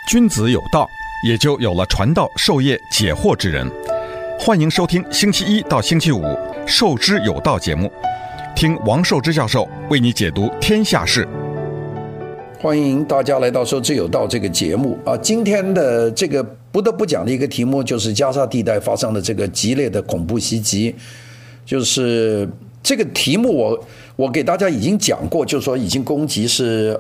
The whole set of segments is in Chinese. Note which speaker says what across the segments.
Speaker 1: 君子有道，也就有了传道授业解惑之人。欢迎收听星期一到星期五《授之有道》节目，听王寿之教授为你解读天下事。
Speaker 2: 欢迎大家来到《授之有道》这个节目啊！今天的这个不得不讲的一个题目，就是加沙地带发生的这个激烈的恐怖袭击。就是这个题目我给大家已经讲过，就是说已经攻击是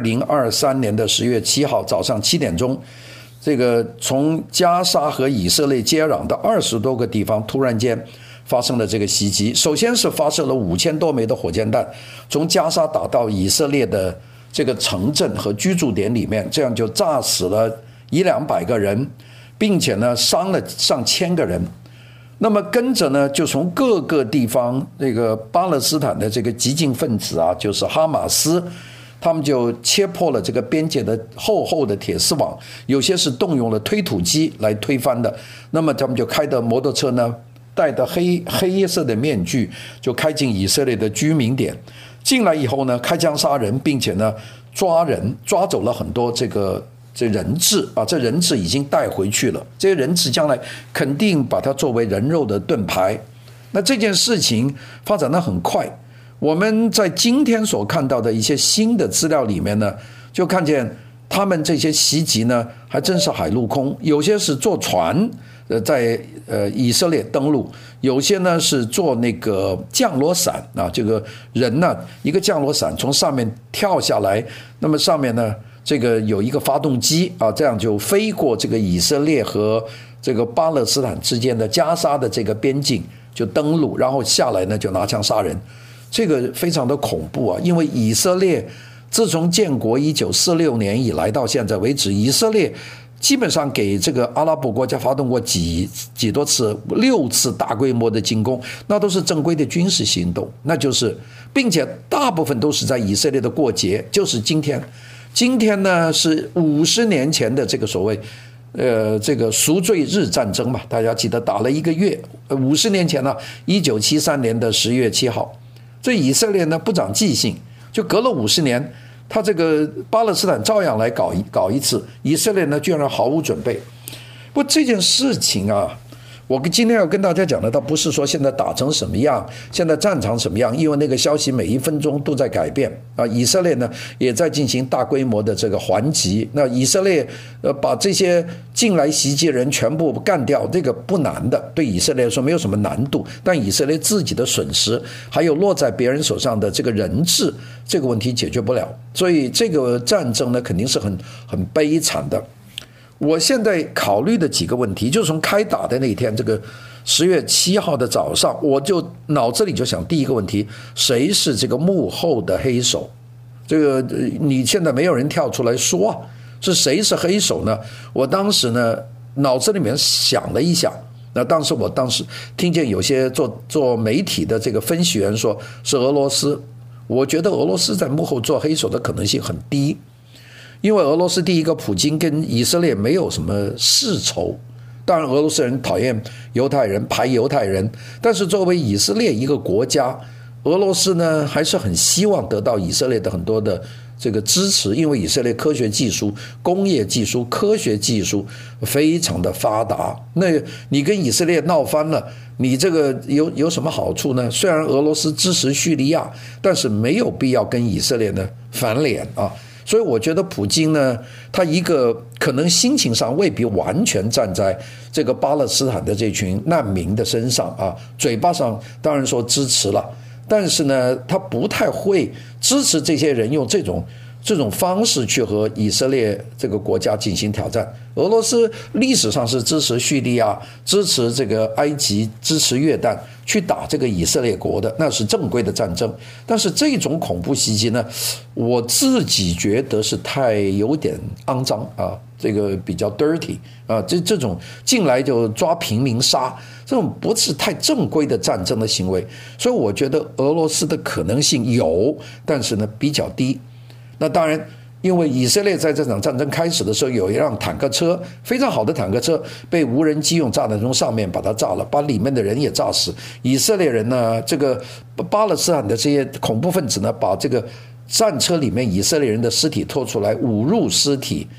Speaker 2: 2023年的10月7号早上7点钟，这个从加沙和以色列接壤的20多个地方突然间发生了这个袭击。首先是发射了5000多枚的火箭弹，从加沙打到以色列的这个城镇和居住点里面，这样就炸死了100-200个人，并且呢伤了上千个人。那么跟着呢，就从各个地方这个巴勒斯坦的这个激进分子啊，就是哈马斯，他们就切破了这个边界的厚厚的铁丝网，有些是动用了推土机来推翻的。那么他们就开的摩托车呢，戴的黑色的面具，就开进以色列的居民点。进来以后呢，开枪杀人，并且呢抓走了很多这人质啊，这人质已经带回去了，这些人质将来肯定把它作为人肉的盾牌。那这件事情发展得很快，我们在今天所看到的一些新的资料里面呢，就看见他们这些袭击呢，还真是海陆空，有些是坐船在以色列登陆，有些呢是坐那个降落伞啊，这个人呢一个降落伞从上面跳下来，那么上面呢这个有一个发动机啊，这样就飞过这个以色列和这个巴勒斯坦之间的加沙的这个边境就登陆，然后下来呢就拿枪杀人。这个非常的恐怖啊，因为以色列自从建国1946年以来到现在为止，以色列基本上给这个阿拉伯国家发动过几多次，6次大规模的进攻，那都是正规的军事行动，那就是并且大部分都是在以色列的过节，就是今天呢是50年前的这个所谓这个赎罪日战争嘛，大家记得打了1个月，50年前呢1973年的10月7号，所以以色列呢不长记性，就隔了50年，他这个巴勒斯坦照样来搞一次，以色列呢居然毫无准备。不过这件事情啊，我今天要跟大家讲的，倒不是说现在打成什么样，现在战场什么样，因为那个消息每1分钟都在改变啊。以色列呢也在进行大规模的这个还击，那以色列把这些进来袭击人全部干掉，这个不难的，对以色列来说没有什么难度，但以色列自己的损失还有落在别人手上的这个人质，这个问题解决不了，所以这个战争呢肯定是很悲惨的。我现在考虑的几个问题，就从开打的那一天，这个10月7号的早上，我就脑子里就想第一个问题，谁是这个幕后的黑手？这个你现在没有人跳出来说啊，是谁是黑手呢？我当时呢脑子里面想了一想，那当时听见有些做媒体的这个分析员说是俄罗斯，我觉得俄罗斯在幕后做黑手的可能性很低。因为俄罗斯第一个，普京跟以色列没有什么世仇，当然俄罗斯人讨厌犹太人，排犹太人，但是作为以色列一个国家，俄罗斯呢还是很希望得到以色列的很多的这个支持，因为以色列科学技术、工业技术、科学技术非常的发达。那你跟以色列闹翻了，你这个有什么好处呢？虽然俄罗斯支持叙利亚，但是没有必要跟以色列呢翻脸啊。所以我觉得普京呢，他一个可能心情上未必完全站在这个巴勒斯坦的这群难民的身上啊，嘴巴上当然说支持了，但是呢，他不太会支持这些人用这种方式去和以色列这个国家进行挑战。俄罗斯历史上是支持叙利亚、支持这个埃及、支持约旦去打这个以色列国的，那是正规的战争。但是这种恐怖袭击呢，我自己觉得是有点肮脏啊，这个比较 dirty 啊，这种进来就抓平民杀，这种不是太正规的战争的行为。所以我觉得俄罗斯的可能性有，但是呢比较低。那当然，因为以色列在这场战争开始的时候，有一辆坦克车，非常好的坦克车，被无人机用炸弹从上面把它炸了，把里面的人也炸死。以色列人呢，这个巴勒斯坦的这些恐怖分子呢，把这个战车里面以色列人的尸体拖出来，侮辱尸体，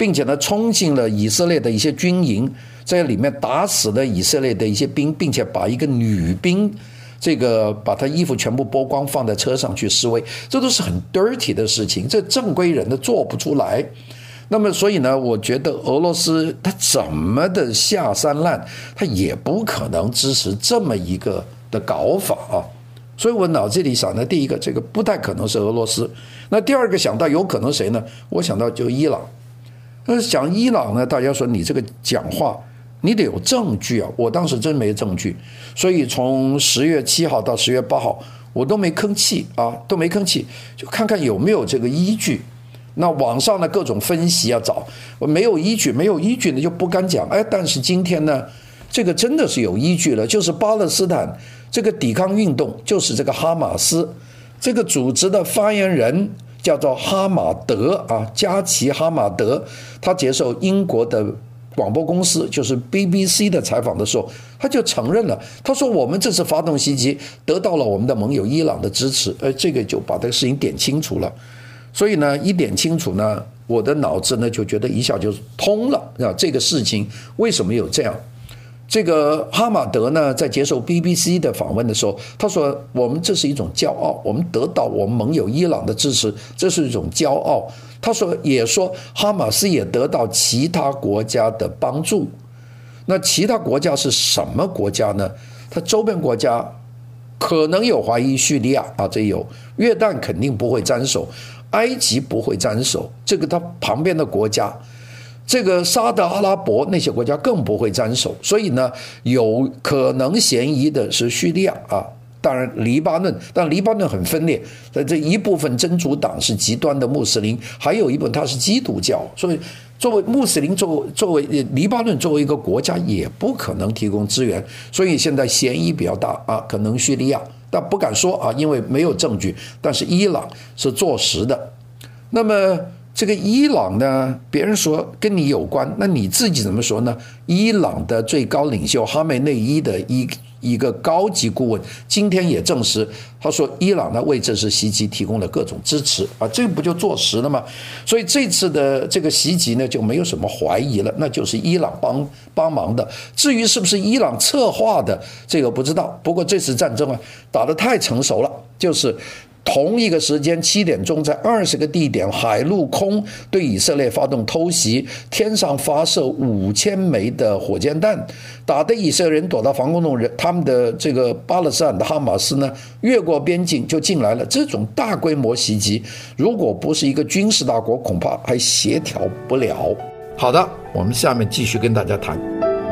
Speaker 2: 并且呢冲进了以色列的一些军营，在里面打死了以色列的一些兵，并且把一个女兵这个把她衣服全部剥光放在车上去示威，这都是很 dirty 的事情，这正规人都做不出来。那么所以呢，我觉得俄罗斯他怎么的下三滥，他也不可能支持这么一个的搞法啊。所以我脑子里想的第一个，这个不太可能是俄罗斯。那第二个想到有可能谁呢？我想到就伊朗。讲伊朗呢，大家说你这个讲话你得有证据啊。我当时真没证据，所以从10月7号到10月8号，我都没吭气啊，都没吭气，就看看有没有这个依据。那网上的各种分析啊，找我没有依据，没有依据呢就不敢讲。但是今天呢，这个真的是有依据了，就是巴勒斯坦这个抵抗运动，就是这个哈马斯这个组织的发言人叫做哈马德啊，加奇哈马德，他接受英国的广播公司就是 BBC 的采访的时候，他就承认了，他说我们这次发动袭击得到了我们的盟友伊朗的支持，这个就把这个事情点清楚了。所以呢，一点清楚呢，我的脑子呢就觉得一下就通了啊，这个事情为什么有这样？这个哈马德呢，在接受 BBC 的访问的时候，他说：“我们这是一种骄傲，我们得到我们盟友伊朗的支持，这是一种骄傲。”他说，也说哈马斯也得到其他国家的帮助。那其他国家是什么国家呢？他周边国家可能有怀疑，叙利亚啊，这有约旦肯定不会沾手。埃及不会沾手，这个他旁边的国家，这个沙特阿拉伯那些国家更不会沾手，所以呢，有可能嫌疑的是叙利亚啊，当然黎巴嫩，但黎巴嫩很分裂，这一部分真主党是极端的穆斯林，还有一部分他是基督教，所以作为穆斯林，作为黎巴嫩作为一个国家也不可能提供资源，所以现在嫌疑比较大啊，可能叙利亚。但不敢说啊，因为没有证据。但是伊朗是坐实的。那么这个伊朗呢，别人说跟你有关，那你自己怎么说呢？伊朗的最高领袖哈梅内伊的一个高级顾问今天也证实，他说伊朗呢为这次袭击提供了各种支持啊，这不就坐实了吗？所以这次的这个袭击呢就没有什么怀疑了，那就是伊朗帮忙的。至于是不是伊朗策划的，这个不知道。不过这次战争啊打得太成熟了，就是同一个时间7点钟，在20个地点海陆空对以色列发动偷袭，天上发射5000枚的火箭弹，打的以色列人躲到防空洞，他们的这个巴勒斯坦的哈马斯呢越过边境就进来了。这种大规模袭击，如果不是一个军事大国，恐怕还协调不了。好的，我们下面继续跟大家谈。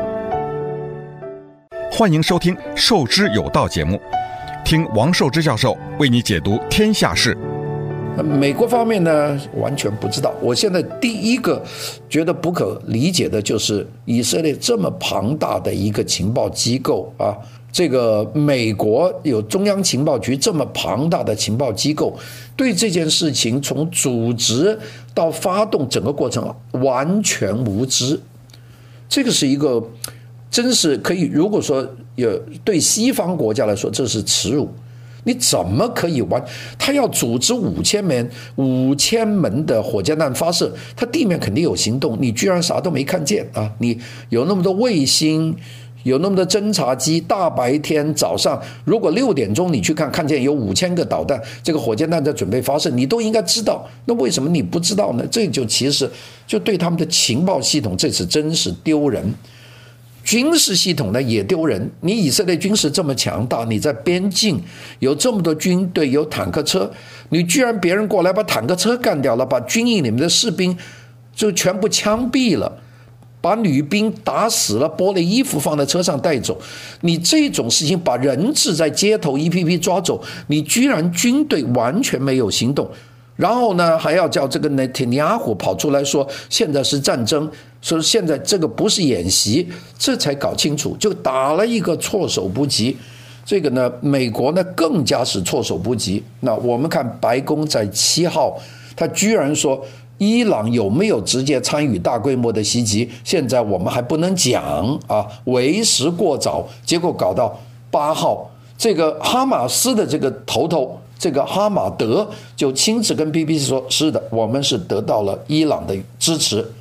Speaker 1: 欢迎收听《受之有道》节目，听王寿之教授为你解读天下事。
Speaker 2: 美国方面呢，完全不知道。我现在第一个觉得不可理解的就是以色列这么庞大的一个情报机构啊，这个美国有中央情报局这么庞大的情报机构，对这件事情从组织到发动整个过程完全无知。这个是一个真是可以，如果说对西方国家来说，这是耻辱。你怎么可以他要组织5000门的火箭弹发射，他地面肯定有行动，你居然啥都没看见啊！你有那么多卫星，有那么多侦察机，大白天早上如果6点钟你去看见有5000个导弹，这个火箭弹在准备发射，你都应该知道，那为什么你不知道呢？这就其实就对他们的情报系统这次真是丢人。军事系统呢也丢人，你以色列军事这么强大，你在边境有这么多军队，有坦克车，你居然别人过来把坦克车干掉了，把军营里面的士兵就全部枪毙了，把女兵打死了，剥了衣服放在车上带走。你这种事情把人质在街头一批批抓走，你居然军队完全没有行动，然后呢还要叫这个内塔尼亚胡跑出来说现在是战争，说现在这个不是演习，这才搞清楚，就打了一个措手不及。这个呢美国呢更加是措手不及。那我们看白宫在7号他居然说伊朗有没有直接参与大规模的袭击，现在我们还不能讲啊，为时过早。结果搞到8号，这个哈马斯的这个头这个哈马德就亲自跟 BBC 说，是的，我们是得到了伊朗的支持。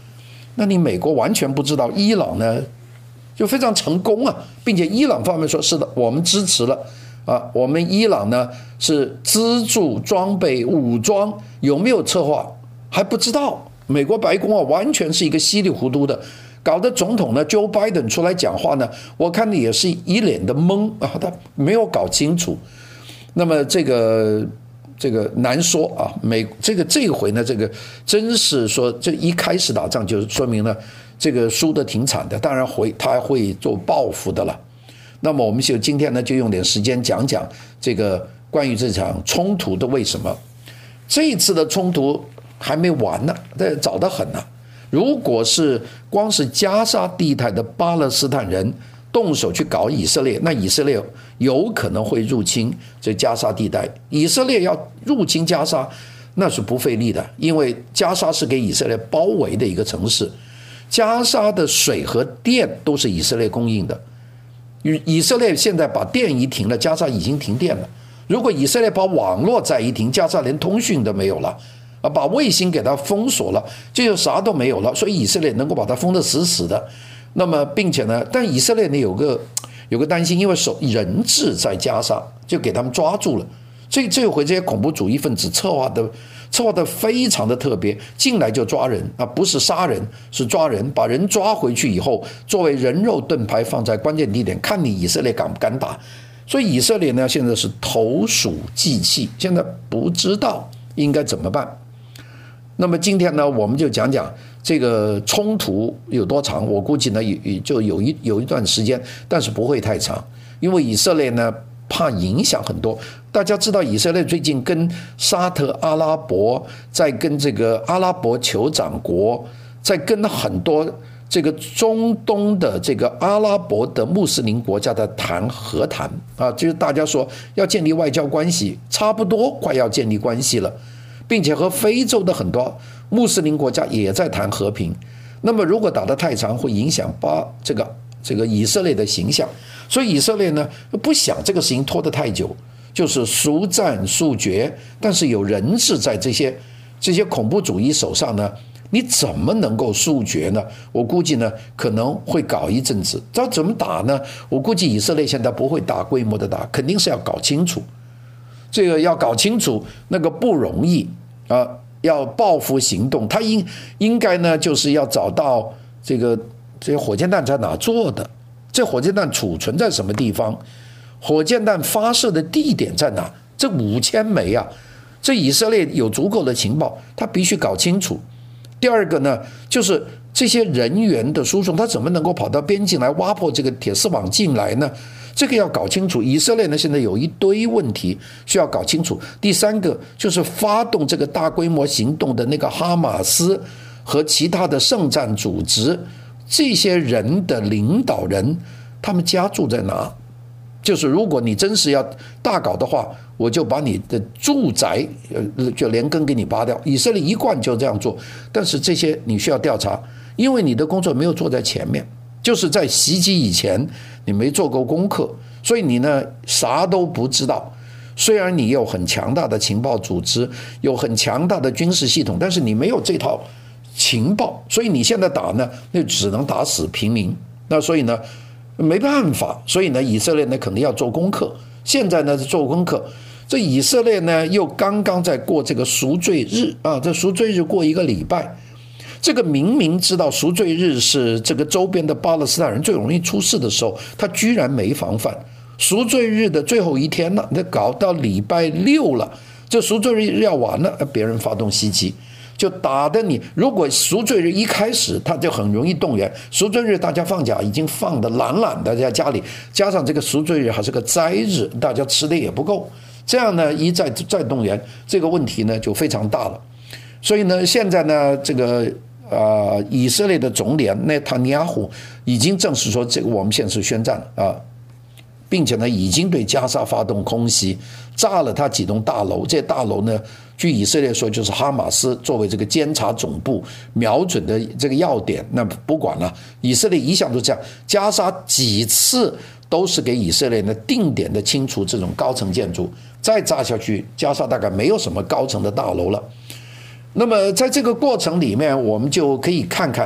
Speaker 2: 那你美国完全不知道，伊朗呢就非常成功啊，并且伊朗方面说是的，我们支持了啊，我们伊朗呢是资助装备武装，有没有策划还不知道。美国白宫啊完全是一个稀里糊涂的，搞得总统呢 Joe Biden 出来讲话呢，我看的也是一脸的懵啊，他没有搞清楚。那么这个难说啊，这回呢，这个真是说这一开始打仗就说明了这个输得挺惨的，当然他会做报复的了。那么我们今天呢就用点时间讲讲这个关于这场冲突的为什么。这一次的冲突还没完呢，这早得很呢。如果是光是加沙地带的巴勒斯坦人动手去搞以色列，那以色列有可能会入侵这加沙地带。以色列要入侵加沙，那是不费力的，因为加沙是给以色列包围的一个城市，加沙的水和电都是以色列供应的。以色列现在把电一停了，加沙已经停电了。如果以色列把网络再一停，加沙连通讯都没有了啊，把卫星给它封锁了，就啥都没有了。所以以色列能够把它封得死死的。那么并且呢，但以色列呢有个担心，因为人质在加沙，就给他们抓住了。所以这回这些恐怖主义分子策划的非常的特别，进来就抓人啊，不是杀人，是抓人，把人抓回去以后，作为人肉盾牌放在关键地点，看你以色列敢不敢打。所以以色列呢现在是投鼠忌器，现在不知道应该怎么办。那么今天呢，我们就讲讲这个冲突有多长。我估计呢，就有一段时间，但是不会太长，因为以色列呢怕影响很多。大家知道，以色列最近跟沙特阿拉伯，在跟这个阿拉伯酋长国，在跟很多这个中东的这个阿拉伯的穆斯林国家的和谈啊，就是大家说要建立外交关系，差不多快要建立关系了。并且和非洲的很多穆斯林国家也在谈和平。那么如果打得太长，会影响这个以色列的形象。所以以色列呢不想这个事情拖得太久，就是速战速决。但是有人质在这些恐怖主义手上呢，你怎么能够速决呢？我估计呢可能会搞一阵子。这怎么打呢？我估计以色列现在不会大规模的打，肯定是要搞清楚。这个要搞清楚，那个不容易啊！要报复行动，他应该呢，就是要找到这些火箭弹在哪做的，这火箭弹储存在什么地方，火箭弹发射的地点在哪？这5000枚啊！这以色列有足够的情报，他必须搞清楚。第二个呢，就是这些人员的输送，他怎么能够跑到边境来挖破这个铁丝网进来呢？这个要搞清楚。以色列呢现在有一堆问题需要搞清楚。第三个就是发动这个大规模行动的那个哈马斯和其他的圣战组织，这些人的领导人他们家住在哪？就是如果你真是要大搞的话，我就把你的住宅就连根给你拔掉。以色列一贯就这样做，但是这些你需要调查，因为你的工作没有做在前面，就是在袭击以前你没做够功课，所以你呢啥都不知道。虽然你有很强大的情报组织，有很强大的军事系统，但是你没有这套情报，所以你现在打呢，那只能打死平民。那所以呢没办法，所以呢以色列呢肯定要做功课。现在呢做功课，这以色列呢又刚刚在过这个赎罪日啊，这赎罪日过1个礼拜。这个明明知道赎罪日是这个周边的巴勒斯坦人最容易出事的时候，他居然没防范。赎罪日的最后一天了，那搞到礼拜6了，这赎罪日要完了，别人发动袭击，就打的你。如果赎罪日一开始，他就很容易动员。赎罪日大家放假已经放得懒懒的在家里，加上这个赎罪日还是个灾日，大家吃的也不够，这样呢一再动员，这个问题呢就非常大了。所以呢现在呢这个以色列的总理内塔尼亚胡已经证实说，这个我们现在是宣战啊，并且呢已经对加沙发动空袭，炸了他几栋大楼。这些大楼呢，据以色列说，就是哈马斯作为这个监察总部瞄准的这个要点。那不管了，以色列一向都这样，加沙几次都是给以色列呢定点的清除这种高层建筑，再炸下去，加沙大概没有什么高层的大楼了。那么在这个过程里面，我们就可以看看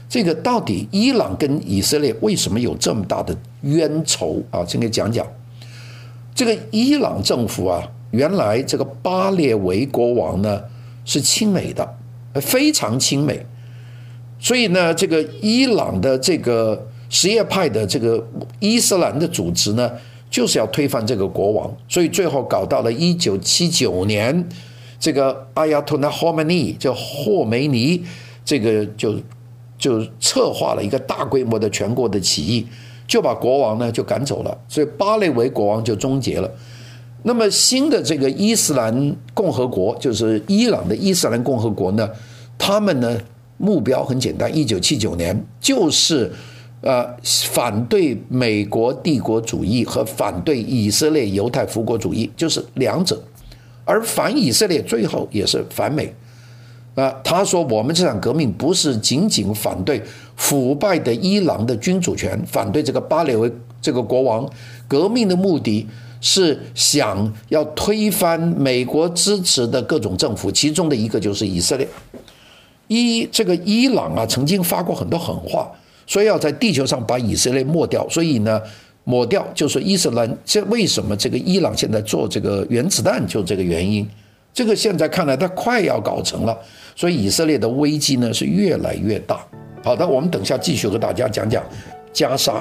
Speaker 2: 这个到底伊朗跟以色列为什么有这么大的冤仇啊？先给讲讲。这个伊朗政府啊，原来这个巴列维国王呢是亲美的，非常亲美，所以呢，这个伊朗的这个什叶派的这个伊斯兰的组织呢，就是要推翻这个国王，所以最后搞到了1979年，这个阿亚托纳霍梅尼叫霍梅尼，这个就策划了一个大规模的全国的起义，就把国王呢就赶走了，所以巴列维国王就终结了。那么新的这个伊斯兰共和国，就是伊朗的伊斯兰共和国呢，他们呢目标很简单，1979年就是反对美国帝国主义和反对以色列犹太复国主义，就是两者。而反以色列最后也是反美。他说我们这场革命不是仅仅反对腐败的伊朗的君主权，反对这个巴列维这个国王，革命的目的是想要推翻美国支持的各种政府，其中的一个就是以色列。这个伊朗啊曾经发过很多狠话，说要在地球上把以色列抹掉，所以呢抹掉就是伊斯兰。这为什么这个伊朗现在做这个原子弹，就这个原因。这个现在看来它快要搞成了，所以以色列的危机呢是越来越大。好的，我们等下继续和大家讲讲加沙。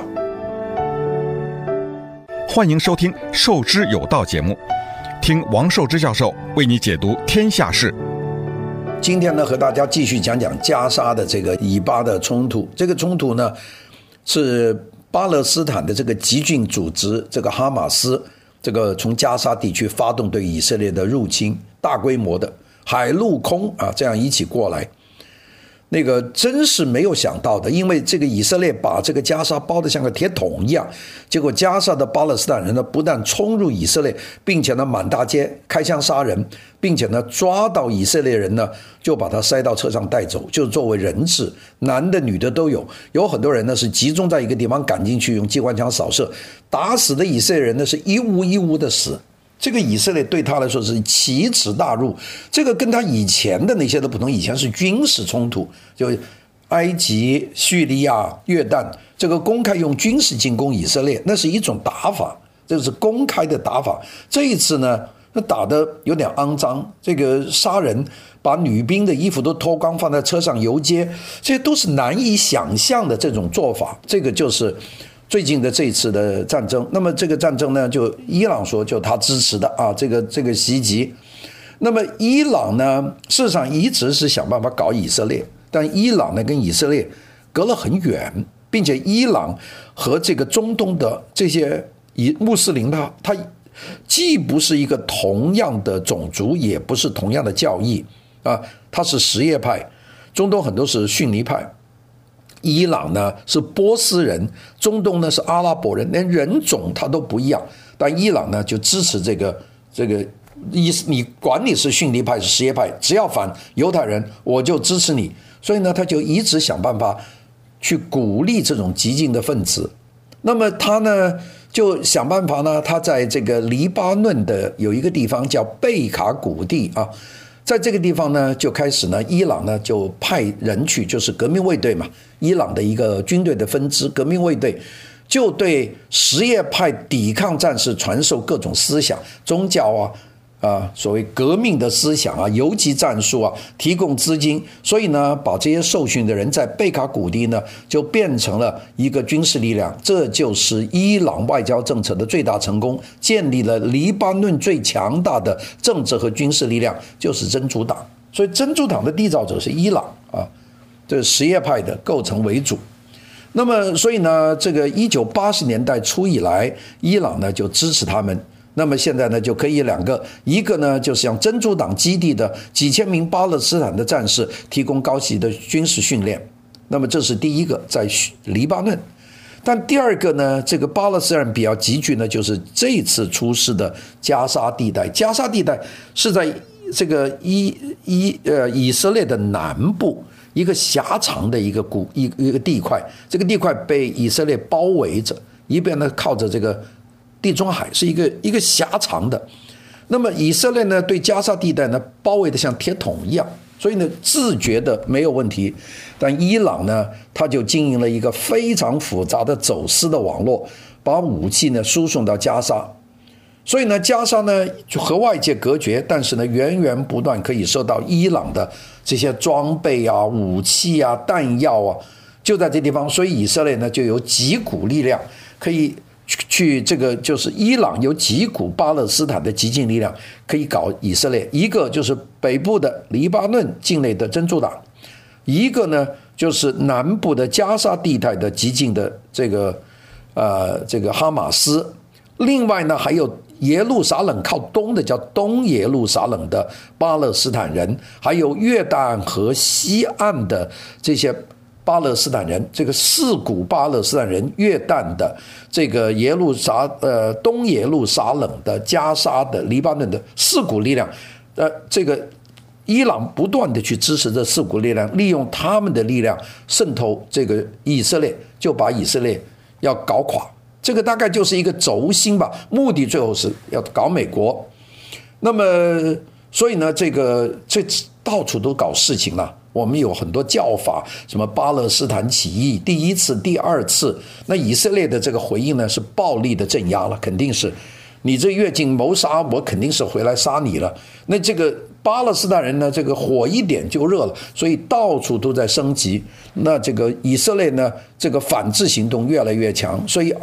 Speaker 1: 欢迎收听《受之有道》节目，听王寿之教授为你解读天下事。
Speaker 2: 今天呢，和大家继续讲讲加沙的这个以巴的冲突。这个冲突呢，是巴勒斯坦的这个激进组织这个哈马斯，这个从加沙地区发动对以色列的入侵，大规模的海陆空啊这样一起过来。那个真是没有想到的，因为这个以色列把这个加沙包得像个铁桶一样，结果加沙的巴勒斯坦人呢不但冲入以色列，并且呢满大街开枪杀人，并且呢抓到以色列人呢就把他塞到车上带走，就作为人质，男的女的都有，有很多人呢是集中在一个地方赶进去，用机关枪扫射，打死的以色列人呢是一屋一屋的死。这个以色列对他来说是奇耻大辱，这个跟他以前的那些都不同，以前是军事冲突，就埃及、叙利亚、约旦，这个公开用军事进攻以色列，那是一种打法，这是公开的打法。这一次呢，那打得有点肮脏，这个杀人，把女兵的衣服都脱光放在车上游街，这些都是难以想象的这种做法。这个就是最近的这一次的战争。那么这个战争呢，就伊朗说就他支持的啊，这个袭击。那么伊朗呢，事实上一直是想办法搞以色列，但伊朗呢跟以色列隔了很远，并且伊朗和这个中东的这些穆斯林他既不是一个同样的种族，也不是同样的教义啊，他是什叶派，中东很多是逊尼派。伊朗呢是波斯人，中东呢是阿拉伯人，连人种他都不一样。但伊朗呢就支持这个你管你是逊尼派是什叶派，只要反犹太人我就支持你。所以呢他就一直想办法去鼓励这种激进的分子。那么他呢就想办法呢，他在这个黎巴嫩的有一个地方叫贝卡谷地啊。在这个地方呢，就开始呢，伊朗呢就派人去，就是革命卫队嘛，伊朗的一个军队的分支，革命卫队就对什叶派抵抗战士传授各种思想、宗教所谓革命的思想啊、游击战术啊，提供资金。所以呢，把这些受训的人在贝卡谷地呢，就变成了一个军事力量。这就是伊朗外交政策的最大成功，建立了黎巴嫩最强大的政治和军事力量，就是真主党。所以真主党的缔造者是伊朗啊，这什叶派的构成为主。那么，所以呢，这个1980年代初以来，伊朗呢就支持他们。那么现在呢，就可以两个，一个呢就是向真主党基地的几千名巴勒斯坦的战士提供高级的军事训练。那么这是第一个，在黎巴嫩。但第二个呢，这个巴勒斯坦比较急剧呢，就是这次出事的加沙地带。加沙地带是在这个以色列的南部一个狭长的一个地块，这个地块被以色列包围着，一边呢靠着这个地中海，是一个狭长的。那么以色列呢对加沙地带呢包围的像铁桶一样所以呢，自觉的没有问题。但伊朗呢，他就经营了一个非常复杂的走私的网络，把武器呢输送到加沙。所以呢，加沙呢就和外界隔绝，但是呢，源源不断可以收到伊朗的这些装备啊、武器啊、弹药啊，就在这地方。所以以色列呢就有几股力量可以去这个，就是伊朗有几股巴勒斯坦的激进力量可以搞以色列。一个就是北部的黎巴嫩境内的真主党，一个呢就是南部的加沙地带的激进的这个哈马斯。另外呢还有耶路撒冷靠东的叫东耶路撒冷的巴勒斯坦人，还有约旦河西岸的这些巴勒斯坦人，这个4股巴勒斯坦人，约旦的这个东耶路撒冷的、加沙的、黎巴嫩的4股力量，这个伊朗不断的去支持这4股力量，利用他们的力量渗透这个以色列，就把以色列要搞垮。这个大概就是一个轴心吧，目的最后是要搞美国。那么，所以呢，这到处都搞事情了。我们有很多叫法，什么巴勒斯坦起义，第1次、第2次。那以色列的这个回应呢，是暴力的镇压了，肯定是你这越境谋杀，我肯定是回来杀你了。那这个巴勒斯坦人呢，这个火一点就热了，所以到处都在升级。那这个以色列呢，这个反制行动越来越强，所以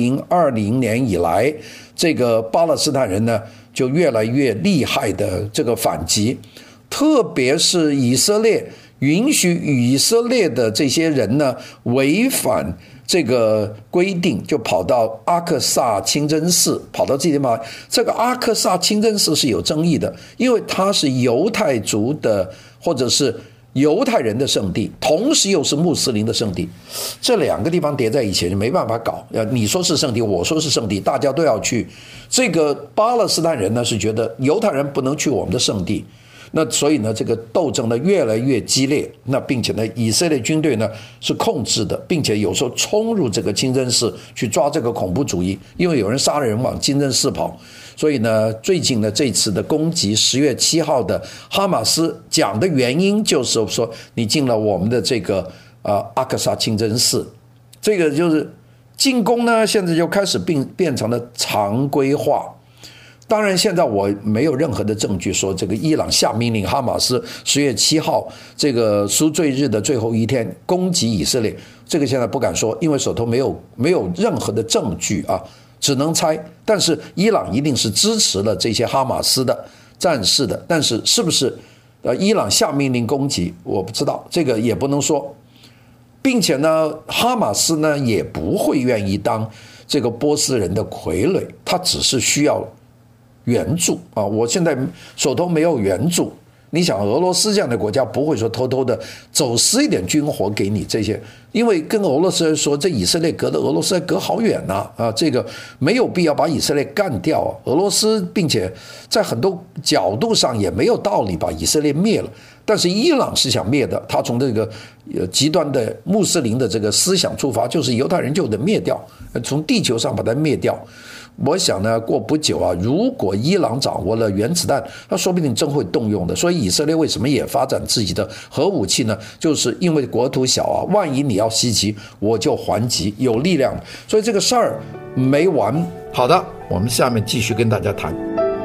Speaker 2: 2020年以来，这个巴勒斯坦人呢就越来越厉害的这个反击，特别是以色列允许以色列的这些人呢违反这个规定，就跑到阿克萨清真寺，跑到这地方。这个阿克萨清真寺是有争议的，因为它是犹太族的或者是犹太人的圣地，同时又是穆斯林的圣地，这2个地方叠在一起就没办法搞。你说是圣地，我说是圣地，大家都要去。这个巴勒斯坦人呢是觉得犹太人不能去我们的圣地。那所以呢，这个斗争呢越来越激烈。那并且呢，以色列军队呢是控制的，并且有时候冲入这个清真寺去抓这个恐怖主义，因为有人杀人往清真寺跑。所以呢，最近呢这次的攻击，10月7号的哈马斯讲的原因就是说，你进了我们的这个阿克萨清真寺，这个就是进攻呢，现在就开始变成了常规化。当然现在我没有任何的证据说这个伊朗下命令哈马斯10月7号这个赎罪日的最后一天攻击以色列，这个现在不敢说，因为手头没有任何的证据啊，只能猜。但是伊朗一定是支持了这些哈马斯的战士的，但是是不是伊朗下命令攻击我不知道，这个也不能说。并且呢，哈马斯呢也不会愿意当这个波斯人的傀儡，他只是需要援助啊！我现在手头没有援助，你想俄罗斯这样的国家不会说偷偷的走私一点军火给你这些，因为跟俄罗斯人说，这以色列隔的俄罗斯隔好远呐啊，这个没有必要把以色列干掉啊。俄罗斯并且在很多角度上也没有道理把以色列灭了，但是伊朗是想灭的，他从这个极端的穆斯林的这个思想出发，就是犹太人就得灭掉，从地球上把它灭掉。我想呢，过不久啊，如果伊朗掌握了原子弹，他说不定真会动用的。所以以色列为什么也发展自己的核武器呢？就是因为国土小啊，万一你要袭击，我就还击，有力量。所以这个事儿没完。好的，我们下面继续跟大家谈。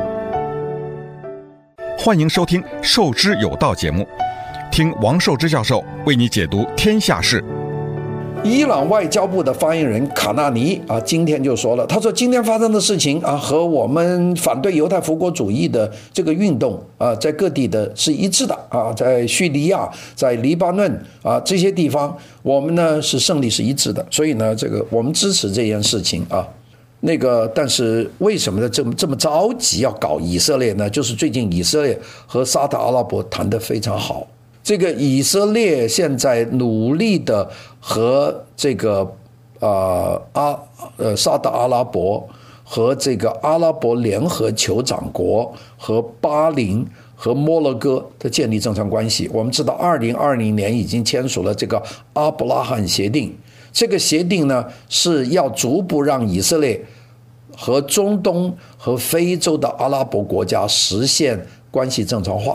Speaker 1: 欢迎收听《授之有道》节目，听王寿之教授为你解读天下事。
Speaker 2: 伊朗外交部的发言人卡纳尼啊，今天就说了，他说今天发生的事情啊，和我们反对犹太复国主义的这个运动啊，在各地的是一致的啊，在叙利亚、在黎巴嫩啊这些地方，我们呢是胜利是一致的，所以呢，这个我们支持这件事情啊。但是为什么呢？这么着急要搞以色列呢？就是最近以色列和沙特阿拉伯谈得非常好。这个以色列现在努力的和这个沙特阿拉伯和这个阿拉伯联合酋长国和巴林和摩洛哥的建立正常关系。我们知道2020年已经签署了这个阿伯拉罕协定，这个协定呢是要逐步让以色列和中东和非洲的阿拉伯国家实现关系正常化。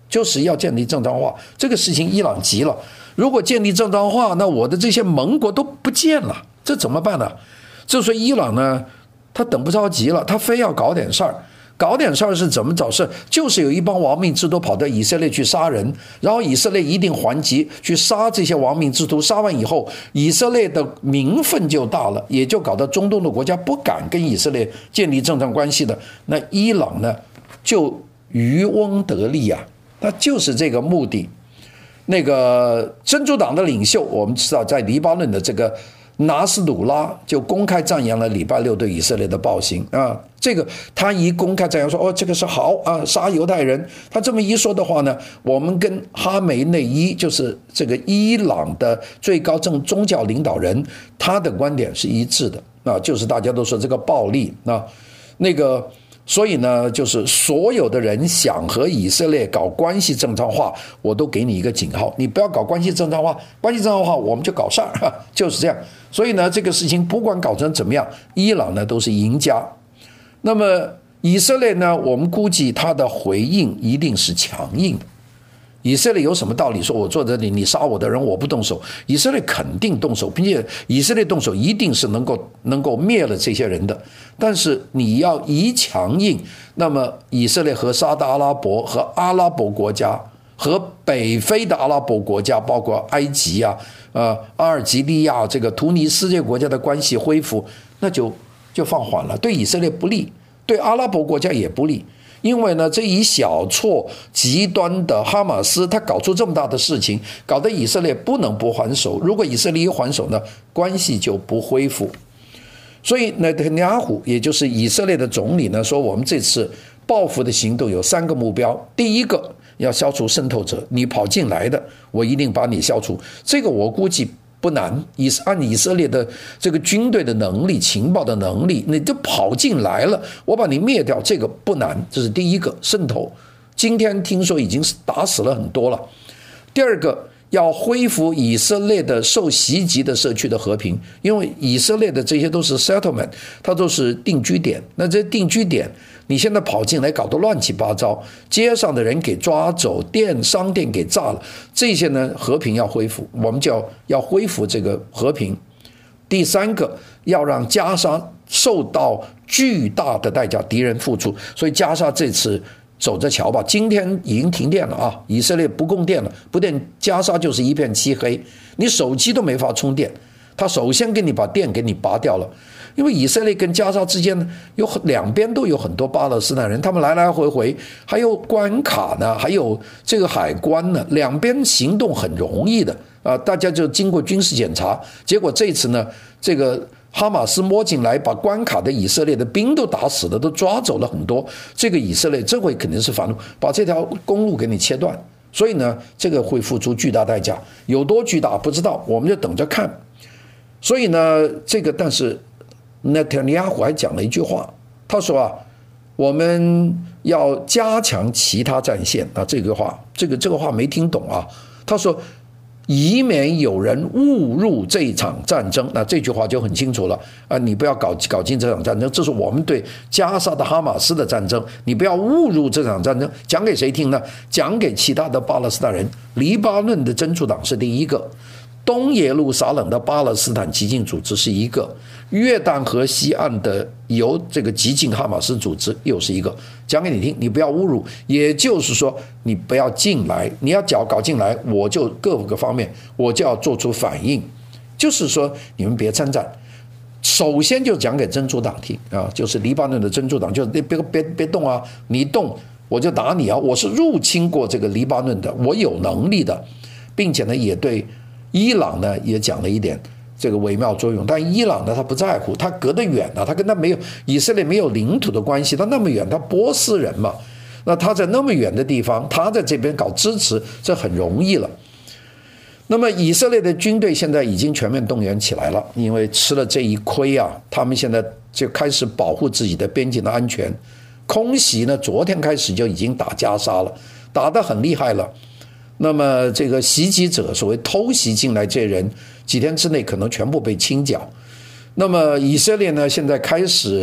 Speaker 2: 就是要建立正常化。这个事情伊朗急了，如果建立正常化，那我的这些盟国都不见了，这怎么办呢？这所以伊朗呢，他等不着急了，他非要搞点事儿。搞点事儿是怎么找事？就是有一帮亡命之徒跑到以色列去杀人，然后以色列一定还击，去杀这些亡命之徒。杀完以后，以色列的名分就大了，也就搞到中东的国家不敢跟以色列建立正常关系的。那伊朗呢，就渔翁得利啊，那就是这个目的。那个真主党的领袖，我们知道在黎巴嫩的这个拿斯鲁拉就公开赞扬了礼拜六对以色列的暴行啊，这个他一公开赞扬说这个是好啊，杀犹太人。他这么一说的话呢，我们跟哈梅内伊就是这个伊朗的最高宗教领导人，他的观点是一致的啊，就是大家都说这个暴力啊，那个。所以呢，就是所有的人想和以色列搞关系正常化，我都给你一个警号，你不要搞关系正常化，关系正常化我们就搞事儿，就是这样。所以呢，这个事情不管搞成怎么样，伊朗呢都是赢家。那么以色列呢，我们估计他的回应一定是强硬。以色列有什么道理说我坐这里你杀我的人我不动手？以色列肯定动手，并且以色列动手一定是能够灭了这些人的。但是你要一强硬，那么以色列和沙特阿拉伯和阿拉伯国家和北非的阿拉伯国家，包括埃及啊、阿尔及利亚、这个突尼斯这些国家的关系恢复，那就放缓了，对以色列不利，对阿拉伯国家也不利。因为呢，这一小撮极端的哈马斯，他搞出这么大的事情，搞得以色列不能不还手。如果以色列一还手呢，关系就不恢复。所以内塔尼亚胡，也就是以色列的总理呢，说我们这次报复的行动有3个目标。第一个要消除渗透者，你跑进来的，我一定把你消除。这个我估计不难，按以色列的这个军队的能力、情报的能力，你就跑进来了，我把你灭掉，这个不难。这是第一个渗透。今天听说已经打死了很多了。第二个，要恢复以色列的受袭击的社区的和平，因为以色列的这些都是 settlement， 它都是定居点。那这定居点，你现在跑进来搞得乱七八糟，街上的人给抓走，商店给炸了，这些呢和平要恢复，我们就要恢复这个和平。第三个，要让加沙受到巨大的代价，敌人付出，所以加沙这次走着瞧吧。今天已经停电了啊，以色列不供电了，不电加沙就是一片漆黑，你手机都没法充电。他首先给你把电给你拔掉了，因为以色列跟加沙之间两边都有很多巴勒斯坦人，他们来来回回，还有关卡呢，还有这个海关呢，两边行动很容易的啊，大家就经过军事检查。结果这次呢，这个哈马斯摸进来，把关卡的以色列的兵都打死了，都抓走了很多。这个以色列这回肯定是反怒，把这条公路给你切断。所以呢，这个会付出巨大代价，有多巨大不知道，我们就等着看。所以呢，这个但是内塔尼亚胡还讲了一句话，他说啊，我们要加强其他战线啊，这个话没听懂啊。他说，以免有人误入这场战争，那这句话就很清楚了啊！你不要搞进这场战争，这是我们对加沙的哈马斯的战争，你不要误入这场战争。讲给谁听呢？讲给其他的巴勒斯坦人。黎巴嫩的真主党是第一个，东耶路撒冷的巴勒斯坦激进组织是一个，约旦河西岸的由这个激进哈马斯组织又是一个。讲给你听，你不要侮辱，也就是说你不要进来，你要搞进来，我就各个方面我就要做出反应，就是说你们别参战。首先就讲给真主党听啊，就是黎巴嫩的真主党，就别动啊，你动我就打你啊！我是入侵过这个黎巴嫩的，我有能力的，并且呢也对伊朗呢也讲了一点这个微妙作用，但伊朗呢他不在乎，他隔得远啊，他跟他没有以色列没有领土的关系，他那么远，他波斯人嘛，那他在那么远的地方，他在这边搞支持，这很容易了。那么以色列的军队现在已经全面动员起来了，因为吃了这一亏啊，他们现在就开始保护自己的边境的安全。空袭呢，昨天开始就已经打加沙了，打得很厉害了。那么这个袭击者，所谓偷袭进来这些人，几天之内可能全部被清剿。那么以色列呢，现在开始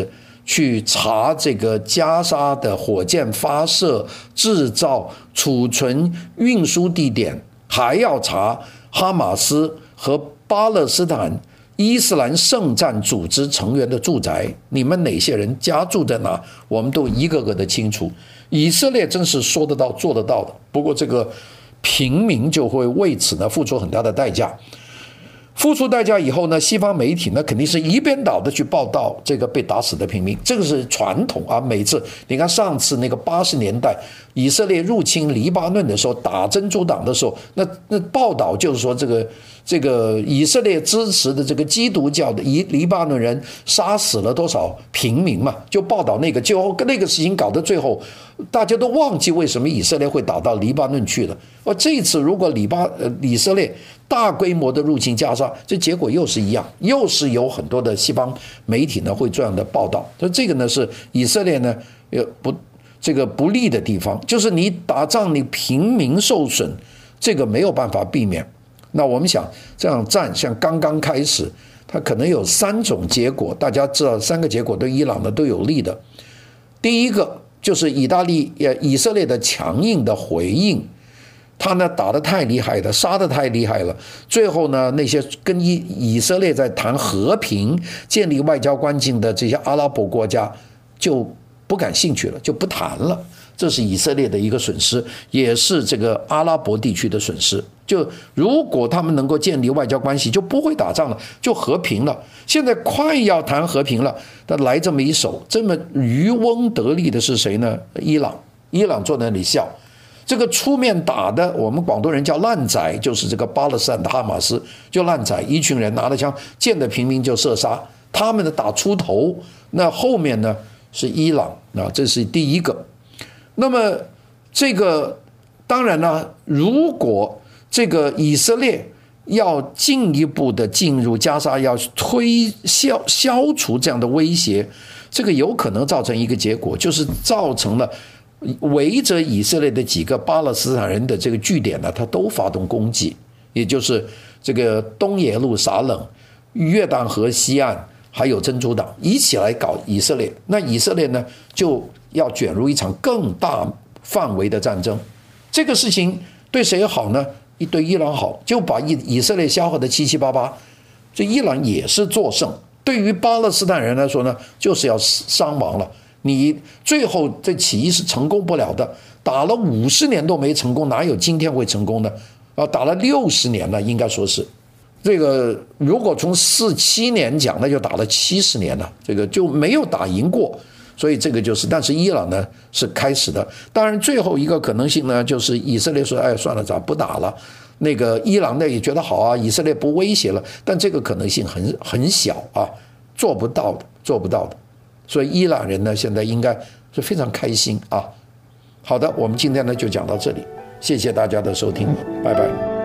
Speaker 2: 去查这个加沙的火箭发射、制造、储存、运输地点，还要查哈马斯和巴勒斯坦伊斯兰圣战组织成员的住宅，你们哪些人家住在哪，我们都一个个的清楚。以色列真是说得到做得到的，不过这个平民就会为此呢付出很大的代价。付出代价以后呢，西方媒体呢肯定是一边倒的去报道这个被打死的平民，这个是传统啊。每次你看上次那个80年代以色列入侵黎巴嫩的时候，打真主党的时候，那报道就是说这个以色列支持的这个基督教的黎巴嫩人杀死了多少平民嘛，就报道那个，就那个事情搞得最后大家都忘记为什么以色列会打到黎巴嫩去了。这一次如果以色列大规模的入侵加沙，这结果又是一样，又是有很多的西方媒体呢会这样的报道。所以这个呢是以色列呢这个不利的地方，就是你打仗你平民受损，这个没有办法避免。那我们想这样战像刚刚开始，它可能有3种结果，大家知道3个结果对伊朗呢都有利的。第一个就是以色列的强硬的回应，他呢打得太厉害了，杀得太厉害了，最后呢那些跟以色列在谈和平建立外交关系的这些阿拉伯国家就不感兴趣了，就不谈了。这是以色列的一个损失，也是这个阿拉伯地区的损失。就如果他们能够建立外交关系，就不会打仗了，就和平了。现在快要谈和平了，但来这么一手，这么渔翁得利的是谁呢？伊朗坐在那里笑。这个出面打的，我们广东人叫烂仔，就是这个巴勒斯坦的哈马斯，就烂仔，一群人拿着枪见着平民就射杀，他们的打出头。那后面呢是伊朗，那这是第一个。那么这个当然呢，如果这个以色列要进一步的进入加沙，要消除这样的威胁，这个有可能造成一个结果，就是造成了围着以色列的几个巴勒斯坦人的这个据点呢，他都发动攻击，也就是这个东耶路撒冷、约旦河西岸还有真主党一起来搞以色列。那以色列呢就要卷入一场更大范围的战争。这个事情对谁好呢？对伊朗好，就把以色列消耗的七七八八，这伊朗也是作胜。对于巴勒斯坦人来说呢，就是要伤亡了。你最后这起义是成功不了的，打了50年都没成功，哪有今天会成功呢？打了60年了，应该说是。这个如果从47年讲，那就打了70年了，这个就没有打赢过。所以这个就是，但是伊朗呢是开始的。当然最后一个可能性呢，就是以色列说，哎，算了，咱不打了。那个伊朗呢也觉得好啊，以色列不威胁了，但这个可能性很小啊，做不到的。所以伊朗人呢现在应该是非常开心啊。好的，我们今天呢就讲到这里，谢谢大家的收听，拜拜。